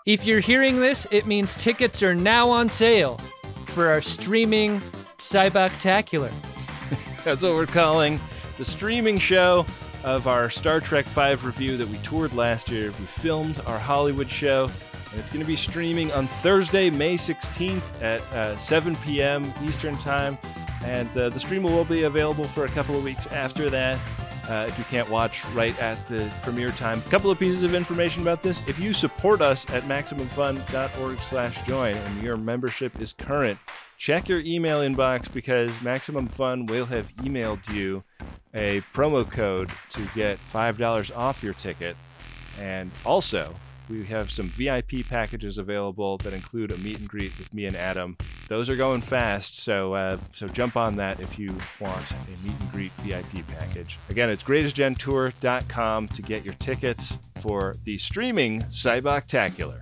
If you're hearing this, it means tickets are now on sale for our streaming Cyboctacular. That's what we're calling the streaming show of our Star Trek V review that we toured last year. We filmed our Hollywood show, and it's going to be streaming on Thursday, May 16th at 7 p.m. Eastern Time. And the stream will be available for a couple of weeks after that. If you can't watch right at the premiere time. A couple of pieces of information about this. If you support us at MaximumFun.org/join and your membership is current, check your email inbox because Maximum Fun will have emailed you a promo code to get $5 off your ticket. And also, we have some VIP packages available that include a meet and greet with me and Adam. Those are going fast, so jump on that if you want a meet and greet VIP package. Again, it's greatestgentour.com to get your tickets for the streaming Cyboctacular.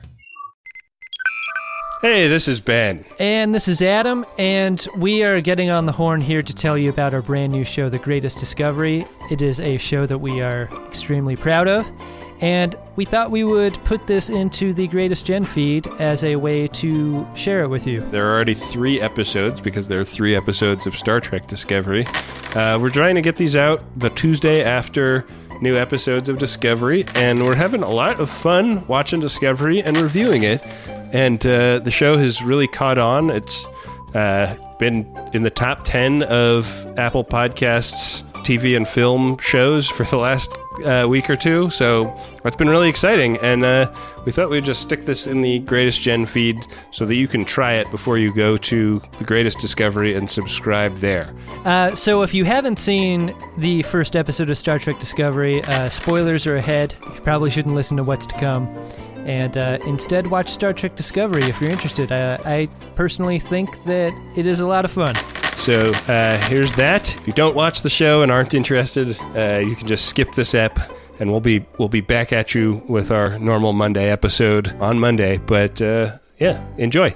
Hey, this is Ben. And this is Adam, and we are getting on the horn here to tell you about our brand new show, The Greatest Discovery. It is a show that we are extremely proud of. And we thought we would put this into the Greatest Gen feed as a way to share it with you. There are already 3 episodes because there are 3 episodes of Star Trek Discovery. We're trying to get these out the Tuesday after new episodes of Discovery, and we're having a lot of fun watching Discovery and reviewing it. And the show has really caught on. It's been in the top 10 of Apple Podcasts TV and film shows for the last week or two, so it's been really exciting, and we thought we'd just stick this in the Greatest Gen feed so that you can try it before you go to the Greatest Discovery and subscribe there. So if you haven't seen the first episode of Star Trek Discovery, spoilers are ahead. You probably shouldn't listen to what's to come, and instead watch Star Trek Discovery if you're interested. I personally think that it is a lot of fun. So here's that. If you don't watch the show and aren't interested, you can just skip this ep, and we'll be back at you with our normal Monday episode on Monday. But yeah, enjoy.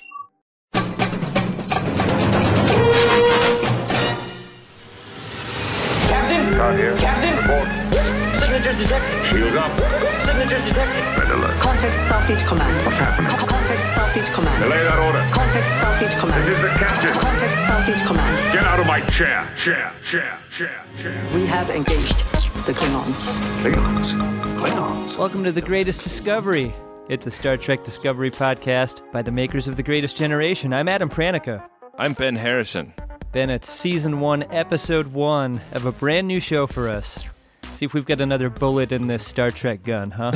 Captain! Out here. Captain! Report. Signatures detected. Shields up. Signatures detected. Red alert. Context Starfleet Command. What's happening? Context Starfleet Command. Delay that order. Context Starfleet Command. This is the captain. Context Starfleet Command. Get out of my chair. Chair. We have engaged the Klingons. Klingons. Welcome to The Greatest Discovery. It's a Star Trek Discovery podcast by the makers of The Greatest Generation. I'm Adam Pranica. I'm Ben Harrison. Ben, it's Season 1, Episode 1 of a brand new show for us. See if we've got another bullet in this Star Trek gun, huh?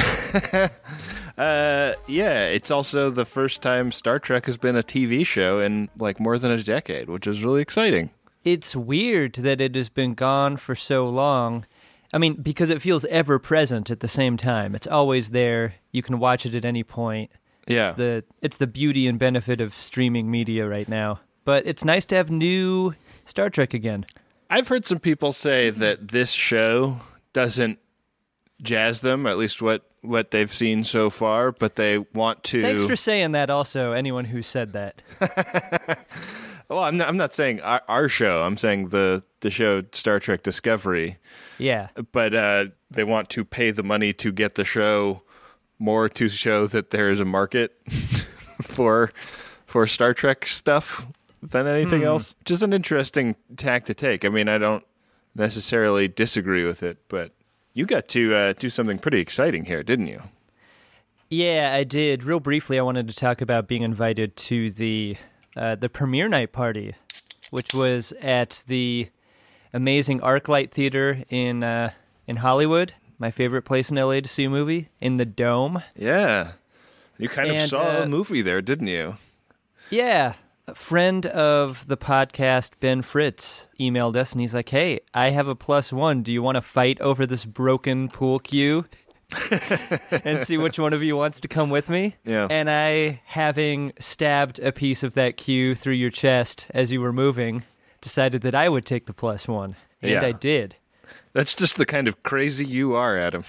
Yeah, it's also the first time Star Trek has been a TV show in like more than a decade, which is really exciting. It's weird that it has been gone for so long. I mean, because it feels ever present at the same time. It's always there. You can watch it at any point. Yeah. It's the beauty and benefit of streaming media right now. But it's nice to have new Star Trek again. I've heard some people say that this show doesn't jazz them, or at least what they've seen so far, but they want to... Thanks for saying that also, anyone who said that. Well, I'm not saying our show. I'm saying the show Star Trek Discovery. Yeah. But they want to pay the money to get the show more to show that there is a market for Star Trek stuff than anything else, which is an interesting tack to take. I mean, I don't necessarily disagree with it, but you got to do something pretty exciting here, didn't you? Yeah, I did. Real briefly, I wanted to talk about being invited to the premiere night party, which was at the amazing ArcLight Theater in Hollywood, my favorite place in LA to see a movie, in the Dome. Yeah. You kind of saw a movie there, didn't you? Yeah. A friend of the podcast, Ben Fritz, emailed us, and he's like, hey, I have a +1. Do you want to fight over this broken pool cue and see which one of you wants to come with me? Yeah. And I, having stabbed a piece of that cue through your chest as you were moving, decided that I would take the +1. And Yeah. I did. That's just the kind of crazy you are, Adam.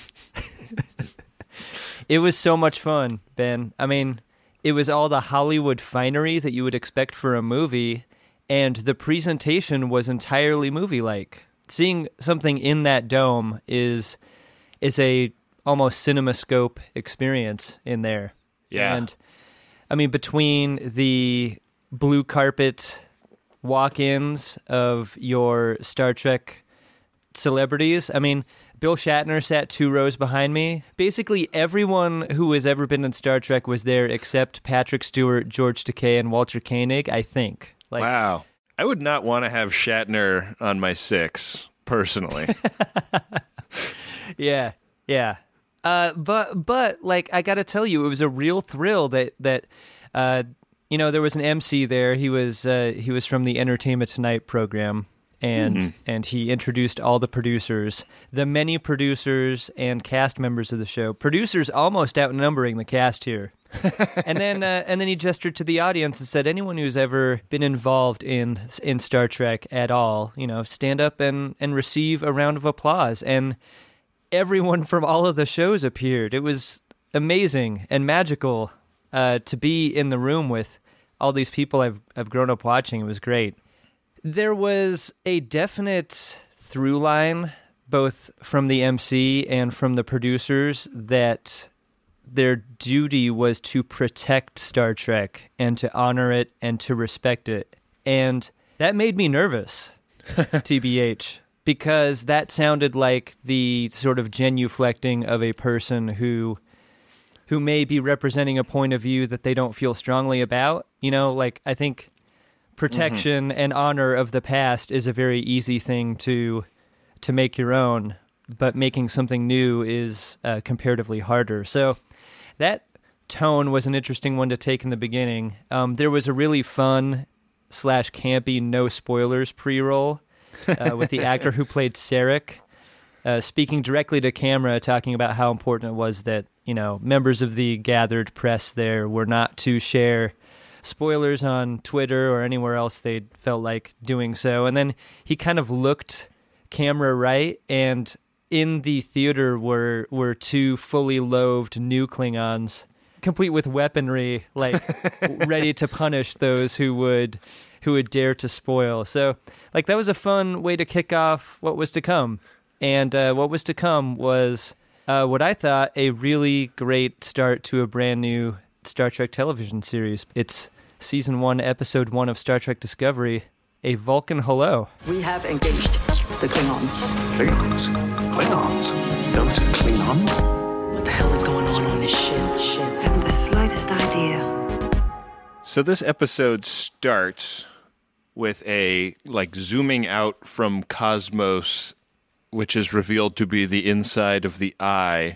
It was so much fun, Ben. I mean, it was all the Hollywood finery that you would expect for a movie, and the presentation was entirely movie-like. Seeing something in that dome is a almost CinemaScope experience in there. Yeah. And I mean, between the blue carpet walk-ins of your Star Trek celebrities, I mean, Bill Shatner sat 2 rows behind me. Basically, everyone who has ever been in Star Trek was there except Patrick Stewart, George Takei, and Walter Koenig, I think. Wow. I would not want to have Shatner on my 6, personally. Yeah. But like, I got to tell you, it was a real thrill that there was an MC there. He was from the Entertainment Tonight program, and he introduced all the producers, the many producers and cast members of the show. Producers almost outnumbering the cast here. and then he gestured to the audience and said, anyone who's ever been involved in Star Trek at all, stand up and receive a round of applause. And everyone from all of the shows appeared. It was amazing and magical to be in the room with all these people I've grown up watching. It was great. There was a definite through line, both from the MC and from the producers, that their duty was to protect Star Trek and to honor it and to respect it. And that made me nervous, TBH, because that sounded like the sort of genuflecting of a person who may be representing a point of view that they don't feel strongly about. I think protection and honor of the past is a very easy thing to make your own, but making something new is comparatively harder. So that tone was an interesting one to take in the beginning. There was a really fun / campy no spoilers pre-roll with the actor who played Sarek, speaking directly to camera, talking about how important it was that, members of the gathered press there were not to share spoilers on Twitter or anywhere else they felt like doing so. And then he kind of looked camera right, and in the theater were 2 fully loathed new Klingons, complete with weaponry, ready to punish those who would dare to spoil. So, that was a fun way to kick off what was to come. And what was to come was what I thought a really great start to a brand new Star Trek television series. It's Season 1, Episode 1 of Star Trek Discovery, A Vulcan Hello. We have engaged the Klingons. Klingons? Klingons? Those are Klingons? What the hell is going on this ship? I haven't the slightest idea. So this episode starts with a, zooming out from cosmos, which is revealed to be the inside of the eye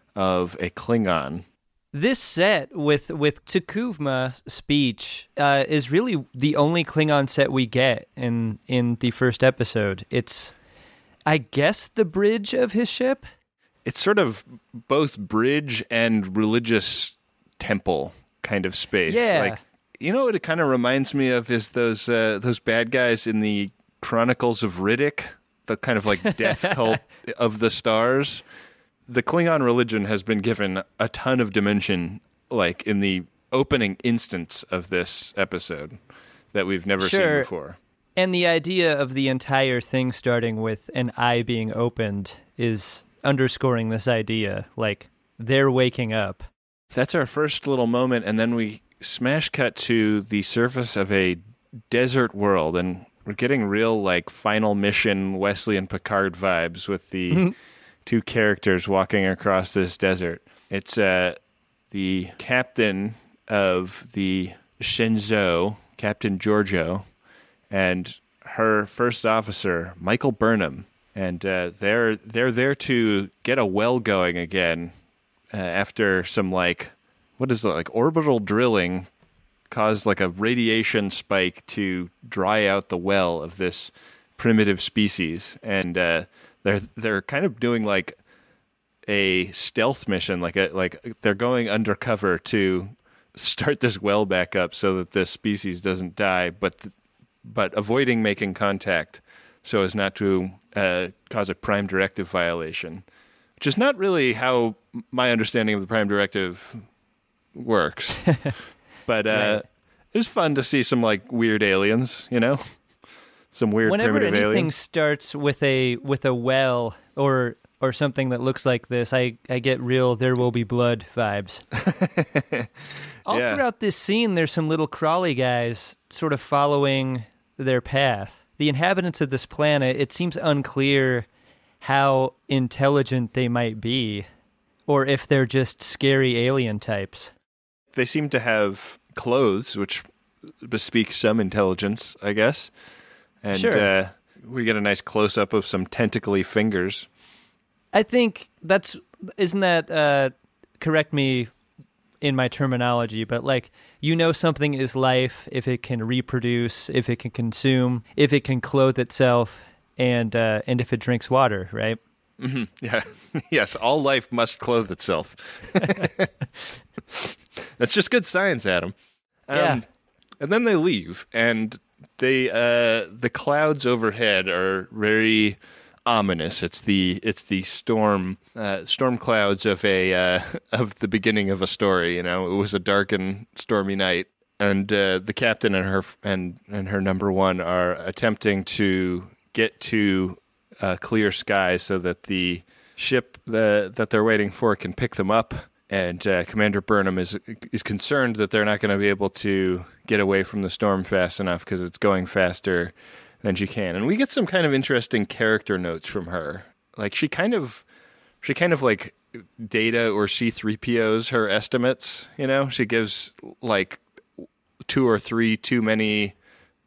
of a Klingon. This set with T'Kuvma's speech is really the only Klingon set we get in the first episode. It's, I guess, the bridge of his ship? It's sort of both bridge and religious temple kind of space. Yeah. What it kind of reminds me of is those bad guys in the Chronicles of Riddick, the kind of death cult of the stars. The Klingon religion has been given a ton of dimension, in the opening instance of this episode that we've never seen before. And the idea of the entire thing starting with an eye being opened is underscoring this idea, they're waking up. That's our first little moment, and then we smash cut to the surface of a desert world, and we're getting real, Final Mission Wesley and Picard vibes with the 2 characters walking across this desert. It's the captain of the Shenzhou, Captain Giorgio, and her first officer, Michael Burnham. And they're there to get a well going again after some, orbital drilling caused, a radiation spike to dry out the well of this primitive species. And they're kind of doing a stealth mission, they're going undercover to start this well back up so that this species doesn't die, but avoiding making contact so as not to cause a Prime Directive violation, which is not really how my understanding of the Prime Directive works. But right. It was fun to see some weird aliens, some weird Whenever primitive anything aliens. starts with a well or or something that looks like this, I get real There Will Be Blood vibes. All Yeah. throughout this scene, there's some little crawly guys sort of following their path. The inhabitants of this planet, it seems unclear how intelligent they might be, or if they're just scary alien types. They seem to have clothes, which bespeak some intelligence, I guess. And Sure. we get a nice close-up of some tentacly fingers. I think isn't that, correct me in my terminology, but like, something is life if it can reproduce, if it can consume, if it can clothe itself, and if it drinks water, right? Yeah. Yes, all life must clothe itself. That's just good science, Adam. Yeah. And then they leave, and the clouds overhead are very ominous. It's the storm clouds of of the beginning of a story. It was a dark and stormy night, and the captain and her number one are attempting to get to clear skies so that the ship that they're waiting for can pick them up. And Commander Burnham is concerned that they're not going to be able to get away from the storm fast enough because it's going faster than she can. And we get some kind of interesting character notes from her. Like she kind of like Data or C-3POs her estimates. She gives like 2 or 3 too many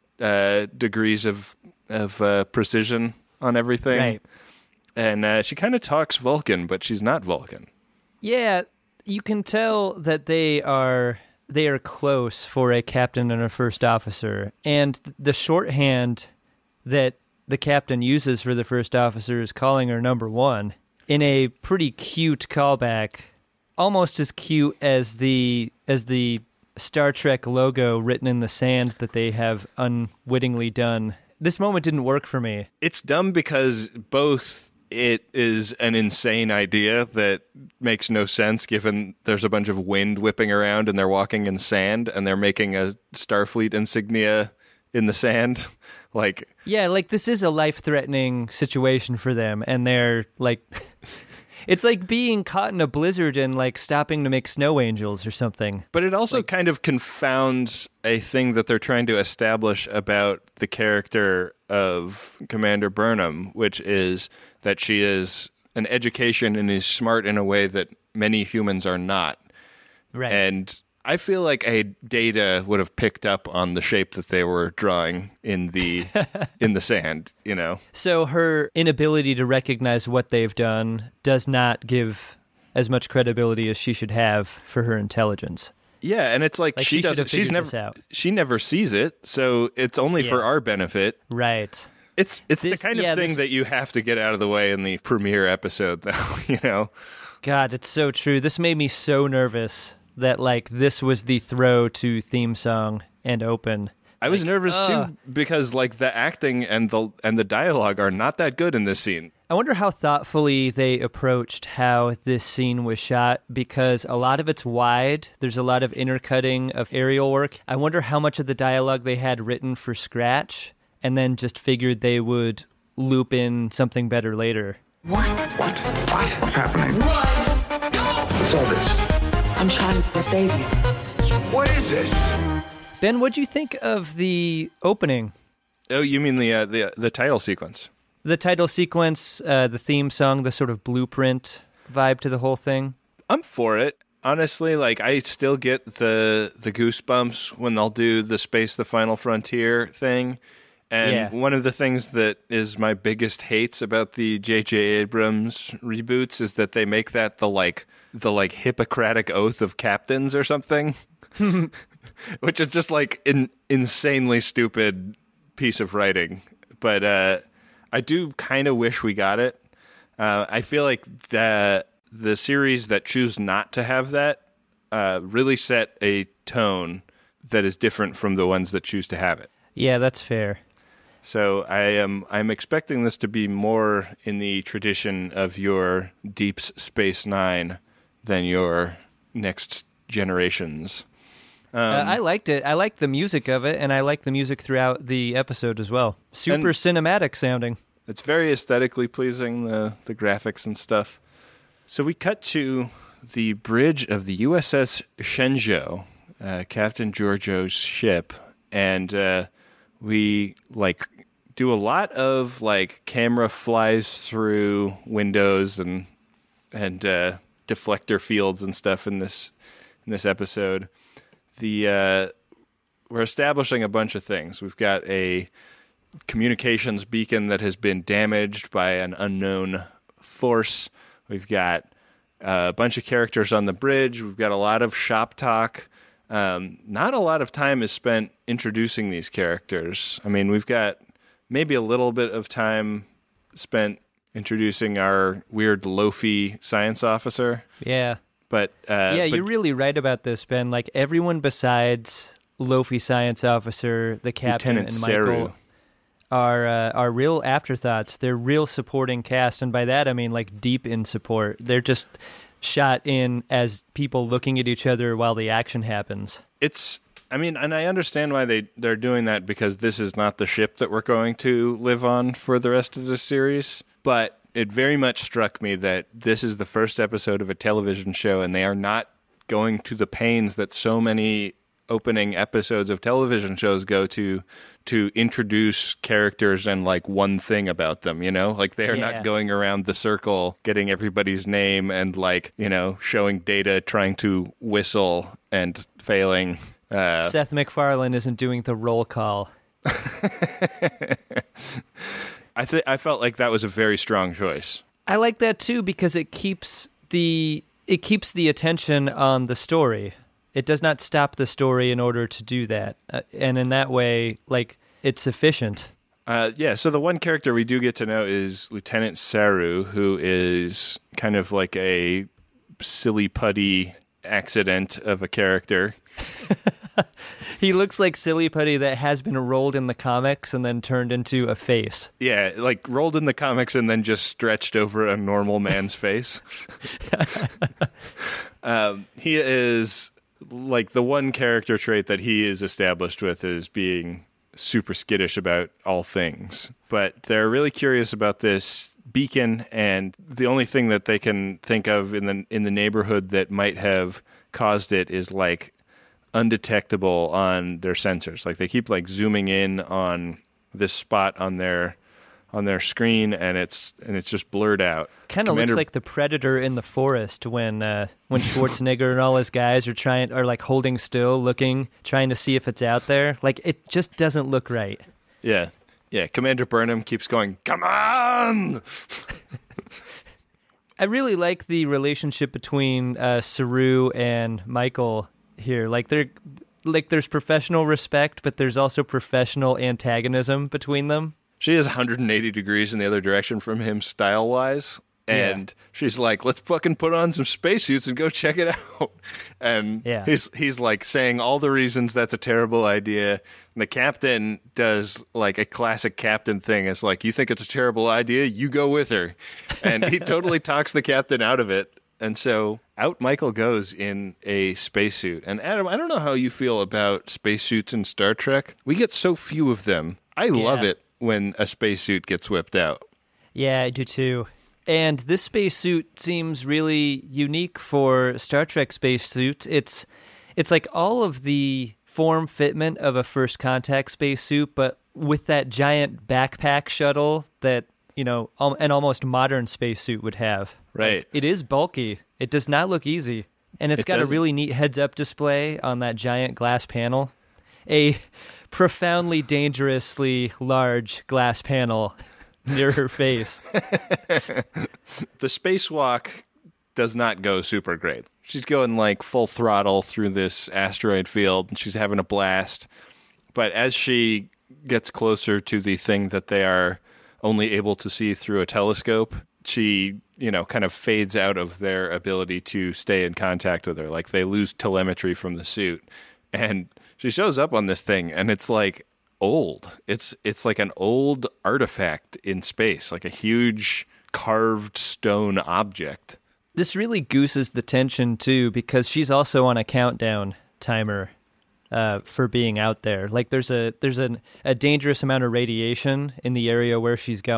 degrees of precision on everything. Right. And she kind of talks Vulcan, but she's not Vulcan. Yeah, you can tell that they are close for a captain and a first officer, and the shorthand that the captain uses for the first officer is calling her number one in a pretty cute callback, almost as cute as the Star Trek logo written in the sand that they have unwittingly done. This moment didn't work for me. It's dumb because both it is an insane idea that makes no sense given there's a bunch of wind whipping around and they're walking in sand and they're making a Starfleet insignia in the sand. Like, yeah, like this is a life-threatening situation for them, and they're like, it's like being caught in a blizzard and like stopping to make snow angels or something. but it also kind of confounds a thing that they're trying to establish about the character of Commander Burnham, which is that she is an education and is smart in a way that many humans are not. Right. And I feel like a Data would have picked up on the shape that they were drawing in the sand, So her inability to recognize what they've done does not give as much credibility as she should have for her intelligence. Yeah, and it's like, Like, she she should doesn't. have She's figured never. this out. She never sees it, so it's only for Yeah. our benefit. Right. It's the This- kind of yeah, thing this- that you have to get out of the way in the premiere episode, though. God, it's so true. This made me so nervous that like this was the throw to theme song and open. I was nervous too because like the acting and the dialogue are not that good in this scene. I wonder how thoughtfully they approached how this scene was shot, because a lot of it's wide. There's a lot of intercutting of aerial work. I wonder how much of the dialogue they had written for scratch and then just figured they would loop in something better later. What? What's happening? What's all this? I'm trying to save you. What is this? Ben, what'd you think of the opening? Oh, you mean the title sequence? The title sequence, the theme song, the sort of blueprint vibe to the whole thing? I'm for it. Honestly, like I still get the goosebumps when they'll do the Space the Final Frontier thing. And Yeah. one of the things that is my biggest hates about the J.J. Abrams reboots is that they make that the Hippocratic oath of captains or something, which is just like an insanely stupid piece of writing. But I do kind of wish we got it. I feel like the series that choose not to have that really set a tone that is different from the ones that choose to have it. Yeah, that's fair. So I'm expecting this to be more in the tradition of your Deep Space Nine than your Next Generations. I liked it. I liked the music of it, and I liked the music throughout the episode as well. Super cinematic sounding. It's very aesthetically pleasing, the graphics and stuff. So we cut to the bridge of the USS Shenzhou, Captain Giorgio's ship, and we do a lot of camera flies through windows and deflector fields and stuff in this episode. We're establishing a bunch of things. We've got a communications beacon that has been damaged by an unknown force. We've got a bunch of characters on the bridge. We've got a lot of shop talk. Not a lot of time is spent introducing these characters. I mean, we've got maybe a little bit of time spent introducing our weird Lofi science officer. Yeah. But you're really right about this, Ben. Everyone besides Lofi science officer, the captain, Lieutenant and Michael are real afterthoughts. They're real supporting cast, and by that I mean deep in support. They're just shot in as people looking at each other while the action happens. And I understand why they're doing that, because this is not the ship that we're going to live on for the rest of the series. But it very much struck me that this is the first episode of a television show, and they are not going to the pains that so many opening episodes of television shows go to introduce characters and one thing about them, they are not going around the circle getting everybody's name and showing Data trying to whistle and failing. Seth MacFarlane isn't doing the roll call. I felt like that was a very strong choice. I like that too, because it keeps the attention on the story. It does not stop the story in order to do that. And in that way, it's efficient. So the one character we do get to know is Lieutenant Saru, who is kind of like a silly putty accident of a character. He looks like Silly Putty that has been rolled in the comics and then turned into a face. Yeah, rolled in the comics and then just stretched over a normal man's face. He is the one character trait that he is established with is being super skittish about all things. But they're really curious about this beacon, and the only thing that they can think of in the neighborhood that might have caused it is undetectable on their sensors. They keep zooming in on this spot on their screen, and it's just blurred out. Kind of looks like the Predator in the forest when Schwarzenegger and all his guys are holding still, trying to see if it's out there. It just doesn't look right. Yeah. Commander Burnham keeps going, "Come on!" I really like the relationship between Saru and Michael here. There's professional respect, but there's also professional antagonism between them. She is 180 degrees in the other direction from him style-wise, and she's like, "Let's fucking put on some spacesuits and go check it out." And he's saying all the reasons that's a terrible idea. And the captain does a classic captain thing. It's "You think it's a terrible idea? You go with her." And he totally talks the captain out of it. And so out Michael goes in a spacesuit. And Adam, I don't know how you feel about spacesuits in Star Trek. We get so few of them. I love it when a spacesuit gets whipped out. Yeah, I do too. And this spacesuit seems really unique for Star Trek spacesuits. It's all of the form fitment of a First Contact spacesuit, but with that giant backpack shuttle that an almost modern spacesuit would have. Right. It is bulky. It does not look easy. And it's got a really neat heads-up display on that giant glass panel. A profoundly dangerously large glass panel near her face. The spacewalk does not go super great. She's going full throttle through this asteroid field, and she's having a blast. But as she gets closer to the thing that they are only able to see through a telescope, she, kind of fades out of their ability to stay in contact with her. They lose telemetry from the suit. And she shows up on this thing, and it's old. It's like an old artifact in space, like a huge carved stone object. This really gooses the tension, too, because she's also on a countdown timer for being out there. There's a dangerous amount of radiation in the area where she's going,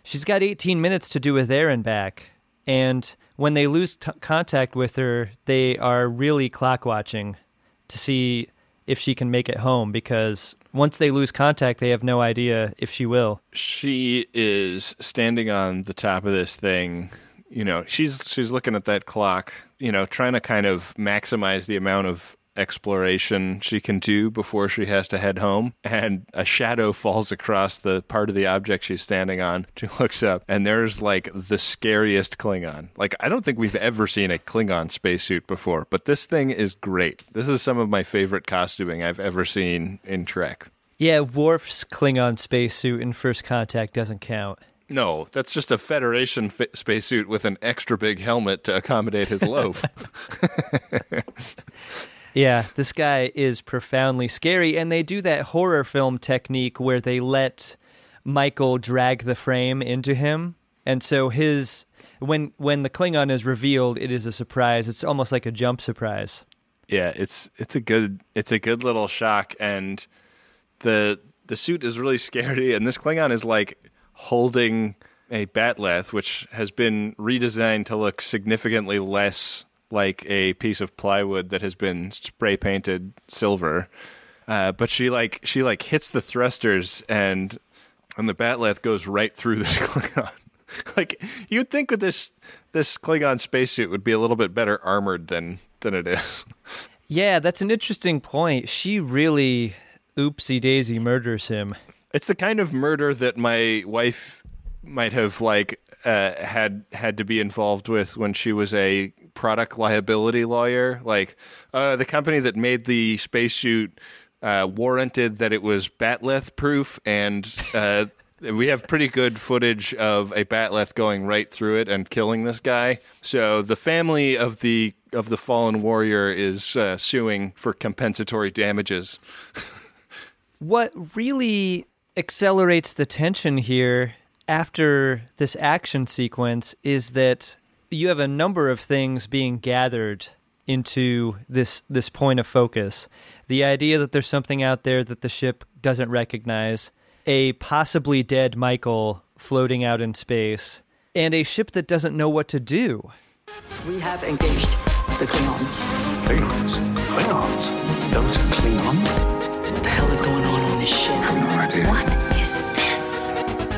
she's got 18 minutes to do a there and back. And when they lose contact with her, they are really clock watching to see if she can make it home, because once they lose contact, they have no idea if she will. She is standing on the top of this thing. You know, she's looking at that clock, you know, trying to kind of maximize the amount of exploration she can do before she has to head home. And a shadow falls across the part of the object she's standing on. She looks up, and there's like the scariest Klingon. Like, I don't think we've ever seen a Klingon spacesuit before, but this thing is great. This is some of my favorite costuming I've ever seen in Trek. Yeah, Worf's Klingon spacesuit in First Contact doesn't count. No, that's just a Federation spacesuit with an extra big helmet to accommodate his loaf. Yeah, this guy is profoundly scary, and they do that horror film technique where they let Michael drag the frame into him, and so when the Klingon is revealed, it is a surprise. It's almost like a jump surprise. Yeah, it's a good little shock, and the suit is really scary, and this Klingon is like holding a batleth, which has been redesigned to look significantly less like a piece of plywood that has been spray painted silver. But she hits the thrusters, and the batleth goes right through this Klingon. Like, you'd think with this Klingon spacesuit would be a little bit better armored than it is. Yeah, that's an interesting point. She really oopsie daisy murders him. It's the kind of murder that my wife might have had to be involved with when she was a product liability lawyer. Like, the company that made the spacesuit warranted that it was batleth proof, and we have pretty good footage of a batleth going right through it and killing this guy. So the family of the fallen warrior is suing for compensatory damages. What really accelerates the tension here after this action sequence is that you have a number of things being gathered into this point of focus. The idea that there's something out there that the ship doesn't recognize, a possibly dead Michael floating out in space, and a ship that doesn't know what to do. We have engaged the Klingons. Klingons? Klingons? Those are Klingons? What the hell is going on this ship? I have no idea. What is this?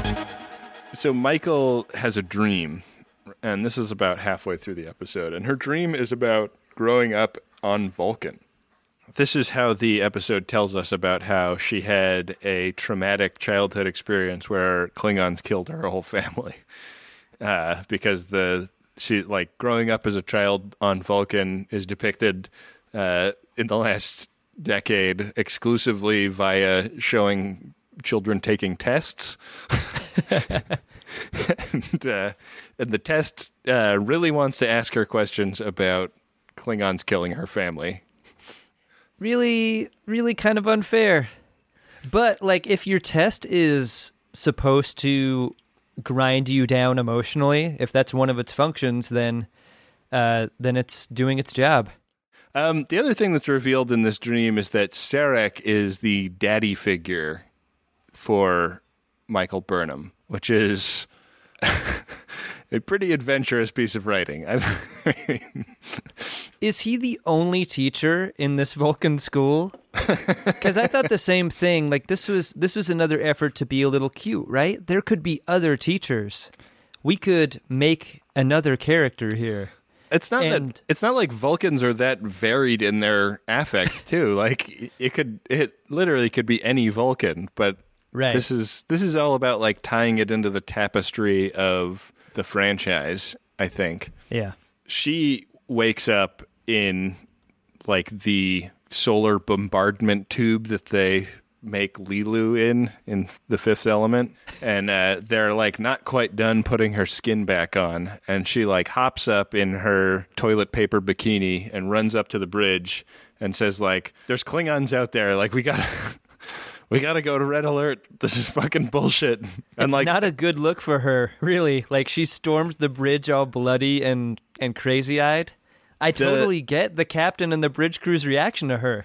So Michael has a dream, and this is about halfway through the episode, and her dream is about growing up on Vulcan. This is how the episode tells us about how she had a traumatic childhood experience where Klingons killed her whole family. Because growing up as a child on Vulcan is depicted in the last decade exclusively via showing children taking tests. And the test really wants to ask her questions about Klingons killing her family. Really, really kind of unfair. But, like, if your test is supposed to grind you down emotionally, if that's one of its functions, then it's doing its job. The other thing that's revealed in this dream is that Sarek is the daddy figure for Michael Burnham, which is a pretty adventurous piece of writing. Is he the only teacher in this Vulcan school? Because I thought the same thing. Like, this was another effort to be a little cute, right? There could be other teachers. We could make another character here. It's not like Vulcans are that varied in their affects too. Like, it literally could be any Vulcan, but right. This is all about like tying it into the tapestry of the franchise, I think. Yeah. She wakes up in like the solar bombardment tube that they make Lilu in The Fifth Element, and they're like not quite done putting her skin back on, and she like hops up in her toilet paper bikini and runs up to the bridge and says like, there's Klingons out there, like we gotta go to Red Alert. This is fucking bullshit. And it's like, not a good look for her, really. Like, she storms the bridge all bloody and crazy-eyed. I totally get the captain and the bridge crew's reaction to her.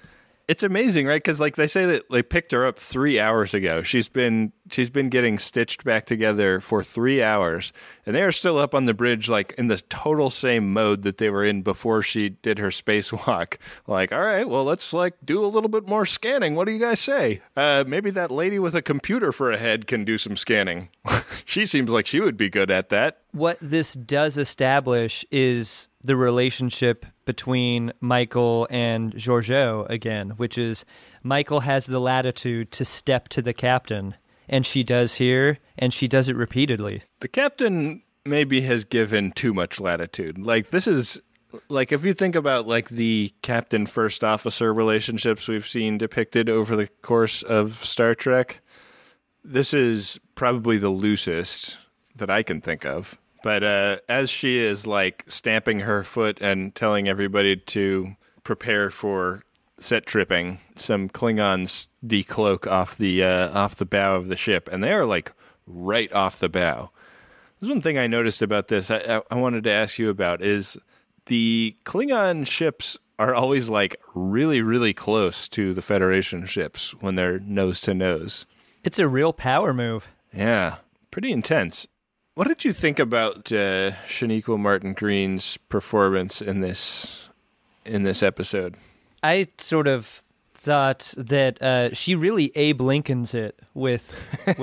It's amazing, right? Because like they say that they picked her up 3 hours ago. She's been getting stitched back together for 3 hours, and they are still up on the bridge, like in the total same mode that they were in before she did her spacewalk. Like, all right, well, let's like do a little bit more scanning. What do you guys say? Maybe that lady with a computer for a head can do some scanning. She seems like she would be good at that. What this does establish is the relationship between Michael and Georgiou again, which is Michael has the latitude to step to the captain, and she does here, and she does it repeatedly. The captain maybe has given too much latitude. Like, this is, like, if you think about, like, the captain-first officer relationships we've seen depicted over the course of Star Trek, this is probably the loosest that I can think of. But as she is, like, stamping her foot and telling everybody to prepare for set tripping, some Klingons decloak off the bow of the ship, and they are, like, right off the bow. There's one thing I noticed about this I wanted to ask you about is the Klingon ships are always, like, really, really close to the Federation ships when they're nose to nose. It's a real power move. Yeah, pretty intense. What did you think about Shaniqua Martin Green's performance in this episode? I sort of thought that she really Abe Lincoln's it with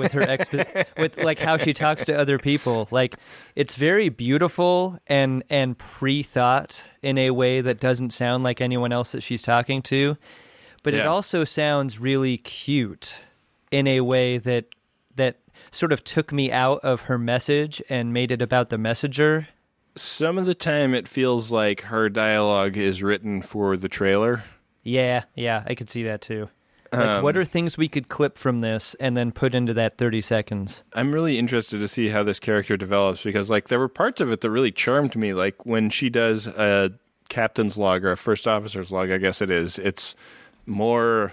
her with like how she talks to other people. Like, it's very beautiful and pre-thought in a way that doesn't sound like anyone else that she's talking to, but it also sounds really cute in a way that sort of took me out of her message and made it about the messenger. Some of the time it feels like her dialogue is written for the trailer. Yeah, I could see that too. Like, what are things we could clip from this and then put into that 30 seconds? I'm really interested to see how this character develops because, like, there were parts of it that really charmed me. Like, when she does a captain's log or a first officer's log, I guess it is, it's more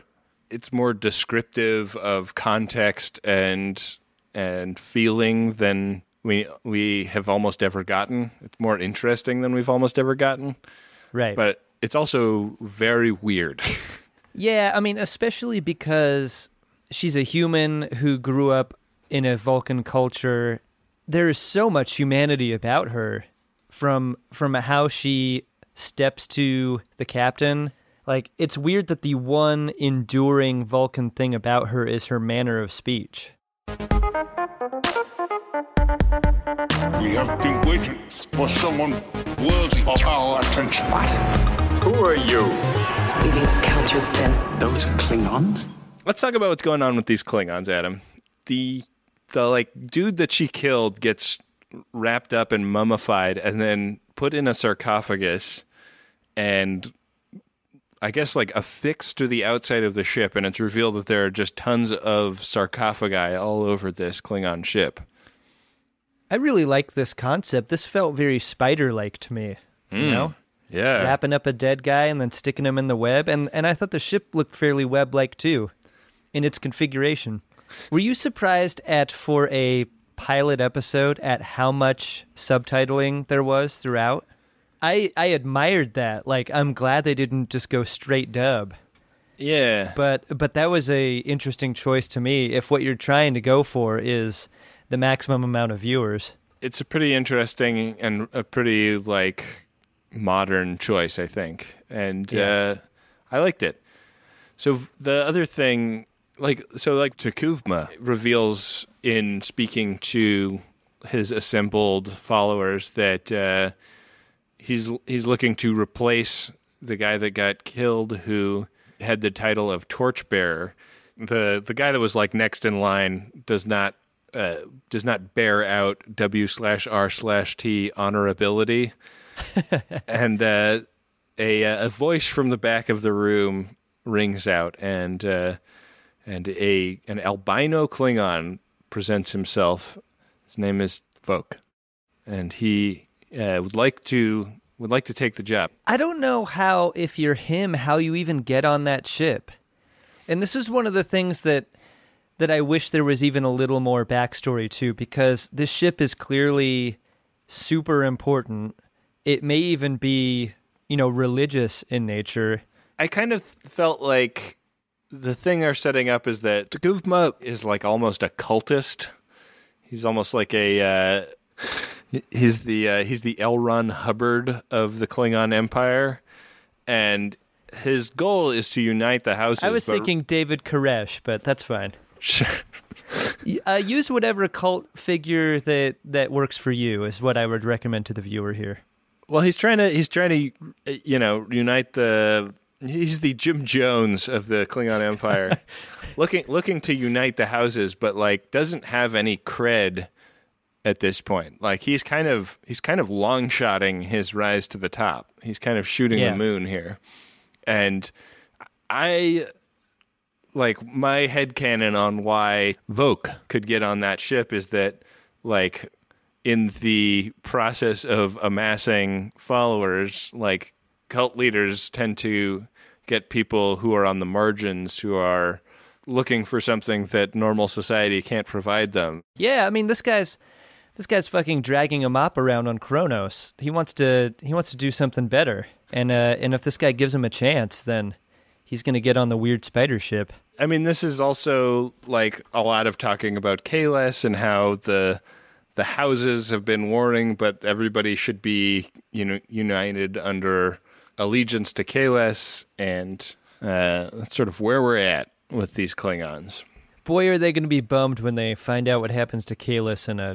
descriptive of context and feeling than we have almost ever gotten. It's more interesting than we've almost ever gotten. Right. But it's also very weird. Yeah, I mean, especially because she's a human who grew up in a Vulcan culture. There is so much humanity about her from how she steps to the captain. Like, it's weird that the one enduring Vulcan thing about her is her manner of speech. We have been waiting for someone worthy of our attention. What? Who are you? We've encountered them. Those are Klingons? Let's talk about what's going on with these Klingons, Adam. The like dude that she killed gets wrapped up and mummified and then put in a sarcophagus and I guess like affixed to the outside of the ship, and it's revealed that there are just tons of sarcophagi all over this Klingon ship. I really like this concept. This felt very spider-like to me, you know? Yeah. Wrapping up a dead guy and then sticking him in the web. And I thought the ship looked fairly web-like, too, in its configuration. Were you surprised for a pilot episode at how much subtitling there was throughout? I admired that. Like, I'm glad they didn't just go straight dub. Yeah. But that was a interesting choice to me if what you're trying to go for is the maximum amount of viewers. It's a pretty interesting and a pretty, like, modern choice, I think. And I liked it. So the other thing, T'Kuvma reveals in speaking to his assembled followers that he's looking to replace the guy that got killed who had the title of Torchbearer. The guy that was, like, next in line does not bear out W/R/T honorability. And a voice from the back of the room rings out, and an albino Klingon presents himself. His name is Vok, and he would like to take the job. I don't know how, if you're him, how you even get on that ship. And this is one of the things that I wish there was even a little more backstory to, because this ship is clearly super important. It may even be, religious in nature. I kind of felt like the thing they're setting up is that Tuguvma is like almost a cultist. He's almost like a he's the L. Ron Hubbard of the Klingon Empire, and his goal is to unite the houses. I was thinking David Koresh, but that's fine. Sure. Use whatever cult figure that works for you is what I would recommend to the viewer here. Well, he's trying to unite the. He's the Jim Jones of the Klingon Empire, looking to unite the houses, but like doesn't have any cred at this point. Like he's kind of long-shotting his rise to the top. He's kind of shooting the moon here. And I like my headcanon on why Voq could get on that ship is that like in the process of amassing followers, like cult leaders tend to get people who are on the margins who are looking for something that normal society can't provide them. Yeah, I mean this guy's fucking dragging a mop around on Kronos. He wants to do something better. And if this guy gives him a chance, then he's going to get on the weird spider ship. I mean, this is also like a lot of talking about Kahless and how the houses have been warring, but everybody should be united under allegiance to Kahless, and that's sort of where we're at with these Klingons. Boy, are they going to be bummed when they find out what happens to Kahless in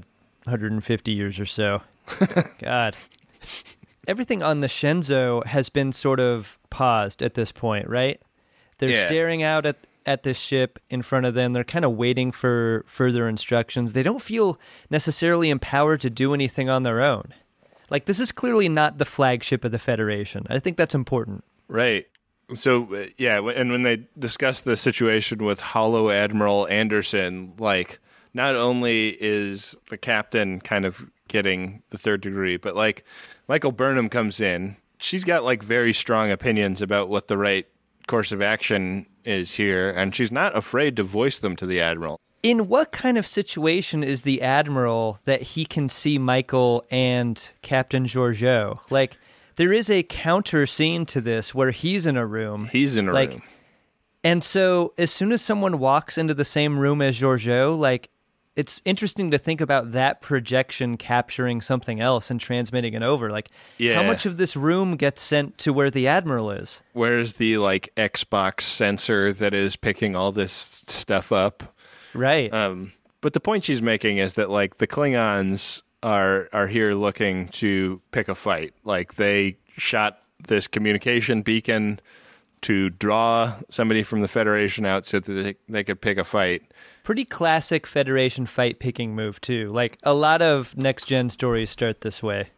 150 years or so. God. Everything on the Shenzhou has been sort of paused at this point, right? They're staring out at this ship in front of them. They're kind of waiting for further instructions. They don't feel necessarily empowered to do anything on their own. Like, this is clearly not the flagship of the Federation. I think that's important. Right. So, and when they discuss the situation with Hollow Admiral Anderson, like, not only is the captain kind of getting the third degree, but, like, Michael Burnham comes in. She's got, like, very strong opinions about what the right course of action is here, and she's not afraid to voice them to the Admiral. In what kind of situation is the Admiral that he can see Michael and Captain Georgiou? Like, there is a counter scene to this where he's in a room. He's in a room. And so as soon as someone walks into the same room as Georgiou, like, it's interesting to think about that projection capturing something else and transmitting it over. Like, how much of this room gets sent to where the Admiral is? Where's the, like, Xbox sensor that is picking all this stuff up? Right. But the point she's making is that, like, the Klingons are here looking to pick a fight. Like, they shot this communication beacon to draw somebody from the Federation out so that they could pick a fight. Pretty classic Federation fight-picking move, too. Like, a lot of next-gen stories start this way.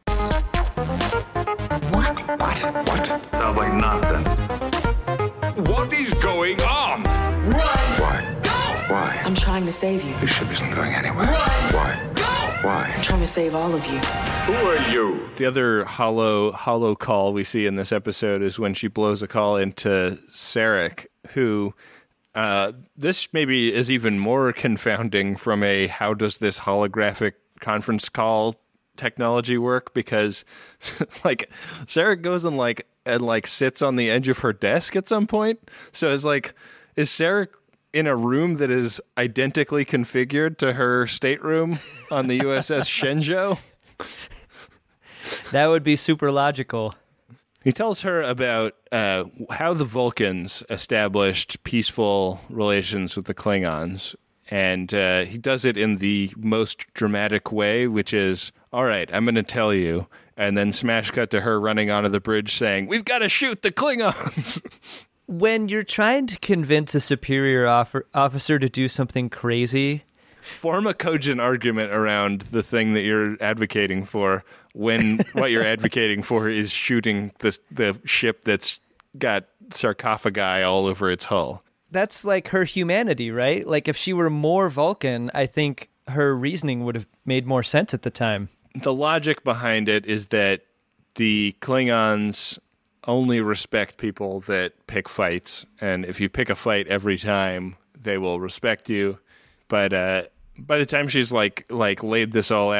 What? Sounds like nonsense. What is going on? Run! Why? Go! Why? I'm trying to save you. This ship isn't going anywhere. Run! Why? Go! Why? I'm trying to save all of you. Who are you? The other hollow call we see in this episode is when she blows a call into Sarek, who this maybe is even more confounding from a how does this holographic conference call technology work, because like Sarek goes and sits on the edge of her desk at some point. So is Sarek in a room that is identically configured to her stateroom on the USS Shenzhou? That would be super logical. He tells her about how the Vulcans established peaceful relations with the Klingons, and he does it in the most dramatic way, which is, all right, I'm going to tell you, and then smash cut to her running onto the bridge saying, we've got to shoot the Klingons! When you're trying to convince a superior officer to do something crazy, form a cogent argument around the thing that you're advocating for when what you're advocating for is shooting the ship that's got sarcophagi all over its hull. That's like her humanity, right? Like, if she were more Vulcan, I think her reasoning would have made more sense at the time. The logic behind it is that the Klingons only respect people that pick fights, and if you pick a fight every time, they will respect you. But by the time she's like laid this all out,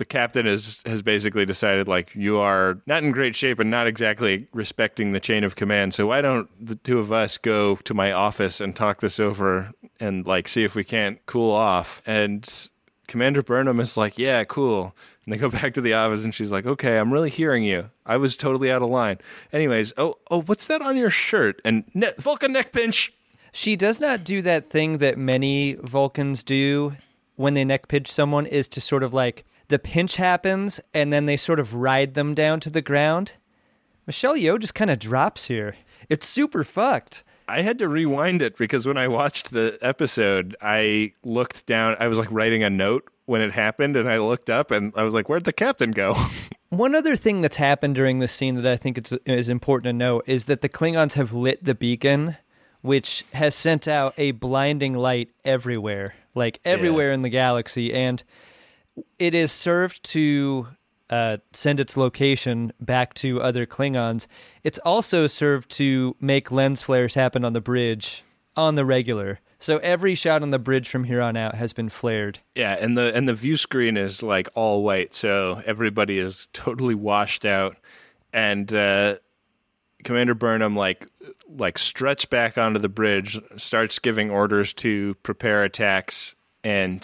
the captain has basically decided, like, you are not in great shape and not exactly respecting the chain of command. So why don't the two of us go to my office and talk this over and, like, see if we can't cool off? And Commander Burnham is like, yeah, cool. And they go back to the office and she's like, okay, I'm really hearing you. I was totally out of line. Anyways, oh, what's that on your shirt? And Vulcan neck pinch. She does not do that thing that many Vulcans do when they neck pinch someone, is to sort of like, the pinch happens and then they sort of ride them down to the ground. Michelle Yeoh just kind of drops here. It's super fucked. I had to rewind it because when I watched the episode, I looked down. I was like writing a note when it happened, and I looked up and I was like, where'd the captain go? One other thing that's happened during this scene that I think is important to know is that the Klingons have lit the beacon, which has sent out a blinding light everywhere, like everywhere in the galaxy, and it is served to send its location back to other Klingons. It's also served to make lens flares happen on the bridge on the regular. So every shot on the bridge from here on out has been flared. Yeah, and the view screen is like all white, so everybody is totally washed out. And Commander Burnham like struts back onto the bridge, starts giving orders to prepare attacks, and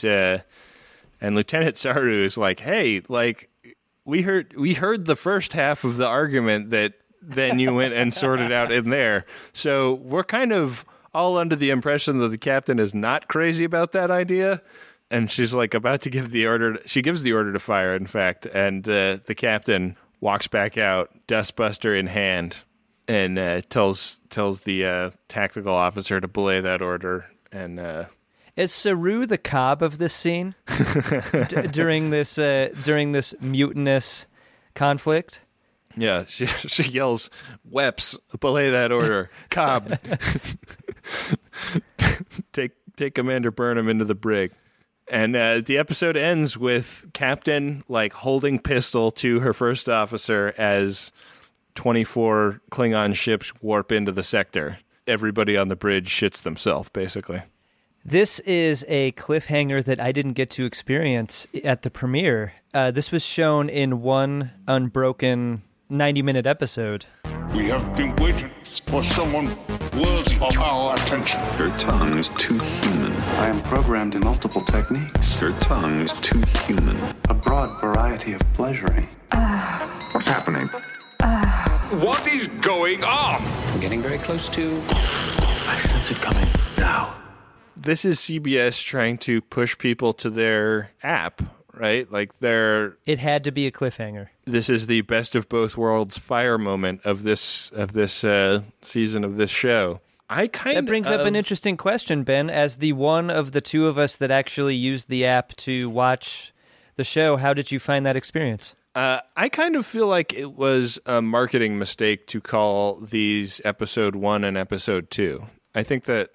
Lieutenant Saru is like, "Hey, like we heard the first half of the argument that then you went and sorted out in there, so we're kind of all under the impression that the captain is not crazy about that idea." And she's like about to give the order. She gives the order to fire, in fact, and the captain walks back out, dustbuster in hand, and tells the tactical officer to belay that order. And is Saru the Cobb of this scene during this mutinous conflict? Yeah, she yells, "Weps, belay that order, Cobb." Take Commander Burnham into the brig. And the episode ends with Captain like holding pistol to her first officer as 24 Klingon ships warp into the sector. Everybody on the bridge shits themselves, basically. This is a cliffhanger that I didn't get to experience at the premiere. This was shown in one unbroken 90-minute episode. We have been waiting for someone worthy of our attention. Your tongue is too human. I am programmed in multiple techniques. Your tongue is too human. A broad variety of pleasuring. What's happening? What is going on? I'm getting very close to... I sense it coming now. This is CBS trying to push people to their app, right? Like it had to be a cliffhanger. This is the best of both worlds fire moment of this season of this show. That brings up an interesting question, Ben. As the one of the two of us that actually used the app to watch the show, how did you find that experience? I kind of feel like it was a marketing mistake to call these episode 1 and episode 2. I think that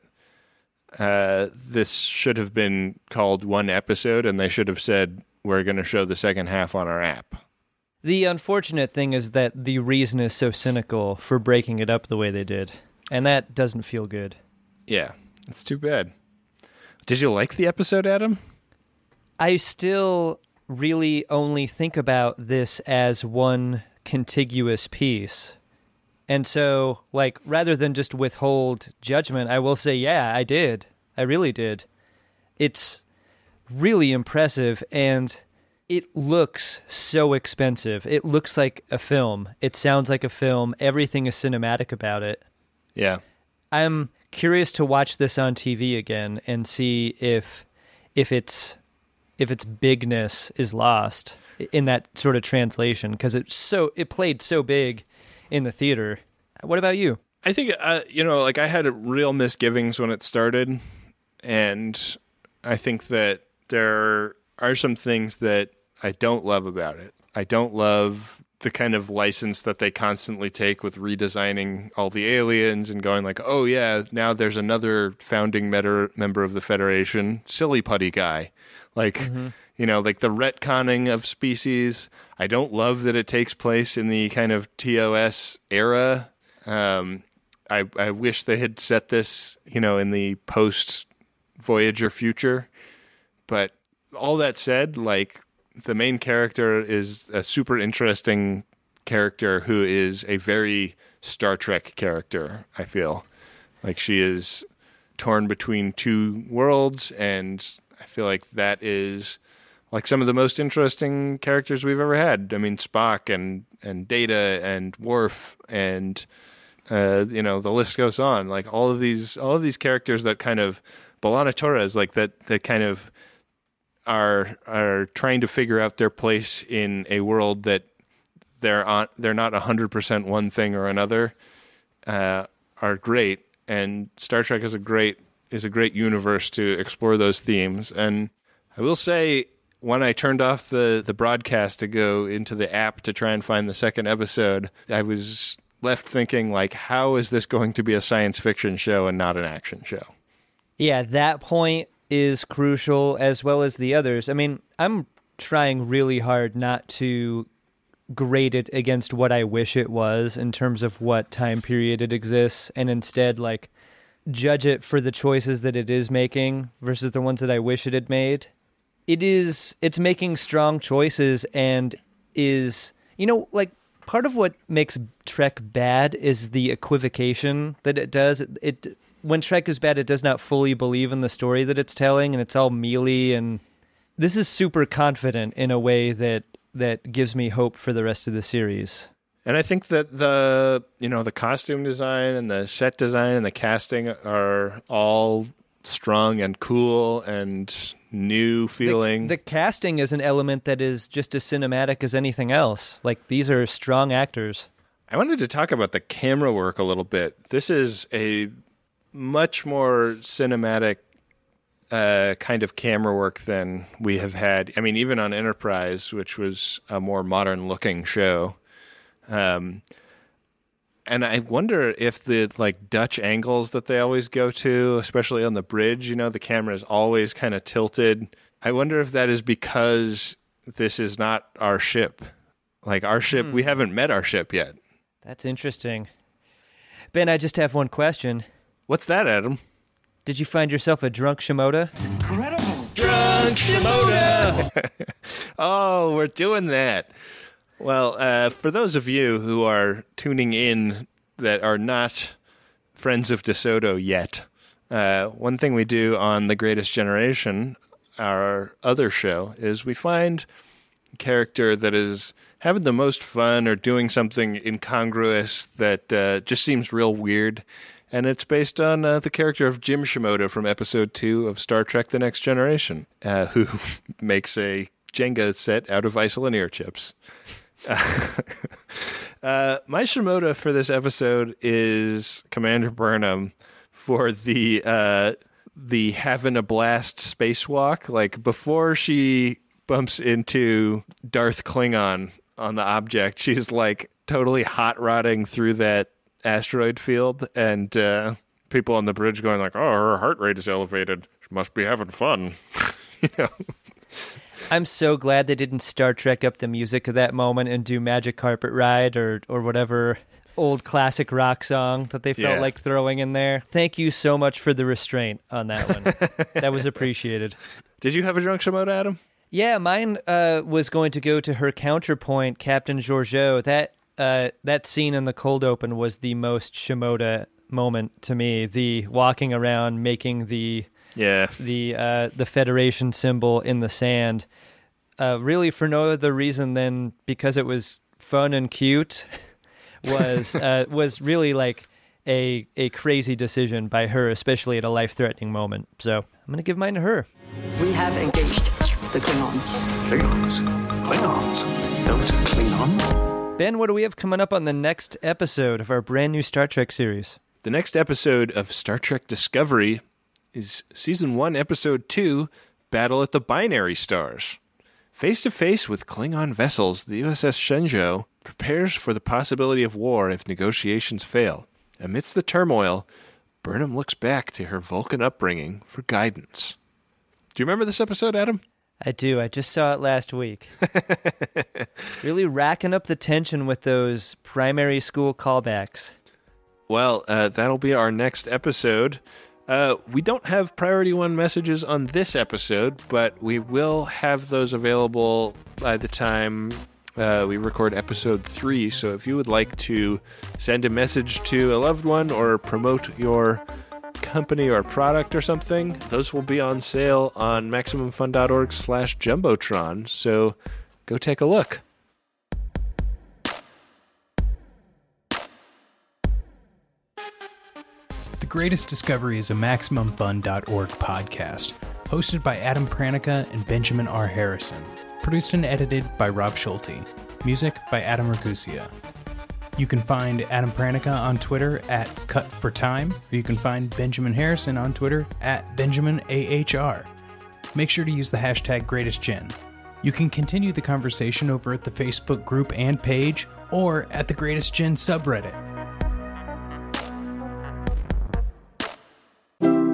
this should have been called one episode, and they should have said, we're going to show the second half on our app. The unfortunate thing is that the reason is so cynical for breaking it up the way they did, and that doesn't feel good. Yeah, it's too bad. Did you like the episode, Adam? I still really only think about this as one contiguous piece. And so, like, rather than just withhold judgment, I will say, yeah, I did. I really did. It's really impressive, and it looks so expensive. It looks like a film. It sounds like a film. Everything is cinematic about it. Yeah. I'm curious to watch this on TV again and see if its bigness is lost in that sort of translation, because it played so big in the theater. What about you? I think I had real misgivings when it started, and I think that there are some things that I don't love about it. I don't love the kind of license that they constantly take with redesigning all the aliens and going like, oh yeah, now there's another founding member of the Federation, silly putty guy. Like, like the retconning of species. I don't love that it takes place in the kind of TOS era. I wish they had set this, in the post-Voyager future. But all that said, like, the main character is a super interesting character who is a very Star Trek character, I feel. Like she is torn between two worlds, and I feel like that is like some of the most interesting characters we've ever had. I mean, Spock and Data and Worf and the list goes on. Like all of these characters that kind of B'Elanna Torres, like that kind of are trying to figure out their place in a world that they're not 100% one thing or another, are great. And Star Trek is a great universe to explore those themes. And I will say, when I turned off the broadcast to go into the app to try and find the second episode, I was left thinking, like, how is this going to be a science fiction show and not an action show? Yeah, that point is crucial, as well as the others. I mean, I'm trying really hard not to grade it against what I wish it was in terms of what time period it exists, and instead, like, judge it for the choices that it is making versus the ones that I wish it had made. It's making strong choices, and is, like, part of what makes Trek bad is the equivocation that it does. When Trek is bad, it does not fully believe in the story that it's telling, and it's all mealy, and this is super confident in a way that gives me hope for the rest of the series. And I think that the costume design and the set design and the casting are all strong and cool and new feeling. The casting is an element that is just as cinematic as anything else. Like, these are strong actors. I wanted to talk about the camera work a little bit. This is a much more cinematic kind of camera work than we have had. I mean, even on Enterprise, which was a more modern-looking show. And I wonder if the Dutch angles that they always go to, especially on the bridge, the camera is always kind of tilted. I wonder if that is because this is not our ship. Like, our ship, we haven't met our ship yet. That's interesting. Ben, I just have one question. What's that, Adam? Did you find yourself a drunk Shimoda? Incredible. Drunk Shimoda! Oh, we're doing that. Well, for those of you who are tuning in that are not friends of DeSoto yet, one thing we do on The Greatest Generation, our other show, is we find a character that is having the most fun or doing something incongruous that just seems real weird. And it's based on the character of Jim Shimoda from Episode 2 of Star Trek The Next Generation, who makes a Jenga set out of isolinear chips. My Shimoda for this episode is Commander Burnham for the having a blast spacewalk. Like, before she bumps into Darth Klingon on the object, she's like totally hot rodding through that asteroid field, and people on the bridge going like, "Oh, her heart rate is elevated. She must be having fun." I'm so glad they didn't Star Trek up the music of that moment and do Magic Carpet Ride or whatever old classic rock song that they felt like throwing in there. Thank you so much for the restraint on that one. That was appreciated. Did you have a drunk Shimoda, Adam? Yeah, mine was going to go to her counterpoint, Captain Georgiou. That scene in the cold open was the most Shimoda moment to me. The walking around, making the Federation symbol in the sand, really for no other reason than because it was fun and cute. was really like a crazy decision by her, especially at a life-threatening moment. So I'm going to give mine to her. We have engaged the Klingons. Klingons? Those are Klingons? Ben, what do we have coming up on the next episode of our brand new Star Trek series? The next episode of Star Trek Discovery is Season 1, Episode 2, Battle at the Binary Stars. Face to face with Klingon vessels, the USS Shenzhou prepares for the possibility of war if negotiations fail. Amidst the turmoil, Burnham looks back to her Vulcan upbringing for guidance. Do you remember this episode, Adam? I do. I just saw it last week. Really racking up the tension with those primary school callbacks. Well, that'll be our next episode. We don't have Priority 1 messages on this episode, but we will have those available by the time we record episode 3. So if you would like to send a message to a loved one or promote your company or product or something, those will be on sale on MaximumFun.org/Jumbotron. So go take a look. The Greatest Discovery is a MaximumFun.org podcast, hosted by Adam Pranica and Benjamin R. Harrison. Produced and edited by Rob Schulte. Music by Adam Ragusia. You can find Adam Pranica on Twitter at @CutForTime, or you can find Benjamin Harrison on Twitter at BenjaminAHR. Make sure to use the hashtag GreatestGen. You can continue the conversation over at the Facebook group and page, or at the Greatest Gen subreddit.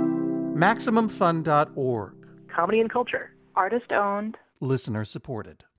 MaximumFun.org. Comedy and culture. Artist owned. Listener supported.